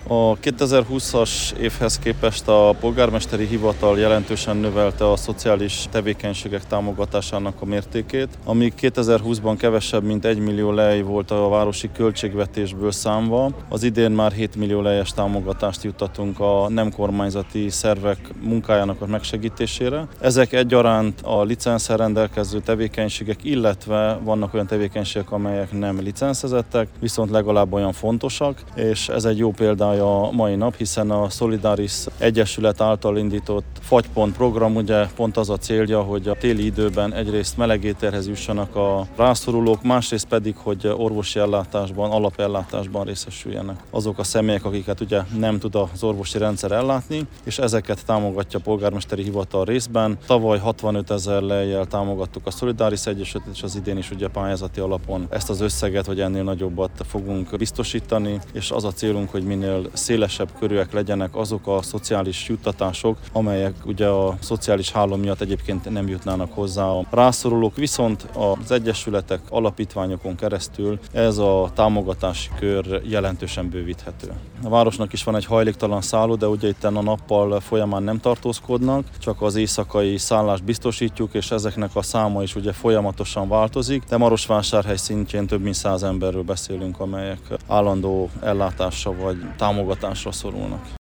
A 2020-as évhez képest a polgármesteri hivatal jelentősen növelte a szociális tevékenységek támogatásának a mértékét, ami 2020-ban kevesebb, mint 1 millió lej volt a városi költségvetésből számva. Az idén már 7 millió lejes támogatást juttatunk a nem kormányzati szervek munkájának a megsegítésére. Ezek egyaránt a licenszel rendelkező tevékenységek, illetve vannak olyan tevékenységek, amelyek nem licencezettek, viszont legalább olyan fontosak, és ez egy jó példája a mai nap, hiszen a Solidaris Egyesület által indított fagypont program, ugye pont az a célja, hogy a téli időben egyrészt meleg ételhez jussanak a rászorulók, másrészt pedig, hogy orvosi ellátásban, alapellátásban részesüljenek azok a személyek, akiket ugye nem tud az orvosi rendszer ellátni, és ezeket támogatja a polgármesteri hivatal részben. Tavaly 65 000 lejjel támogattuk a Solidaris Egyesületet, és az idén is ugye pályázati alapon ezt az összeget, vagy ennél nagyobbat fogunk biztosítani, és az a célunk, hogy minél szélesebb körűek legyenek azok a szociális juttatások, amelyek ugye a szociális háló miatt egyébként nem jutnának hozzá a rászorulók, viszont az egyesületek, alapítványokon keresztül ez a támogatási kör jelentősen bővíthető. A városnak is van egy hajléktalan szálló, de ugye itt a nappal folyamán nem tartózkodnak, csak az éjszakai szállást biztosítjuk, és ezeknek a száma is ugye folyamatosan változik, de Marosvásárhely szintjén több mint 100 emberről beszélünk, amelyek állandó ellátásra vagy támogatásra szorulnak.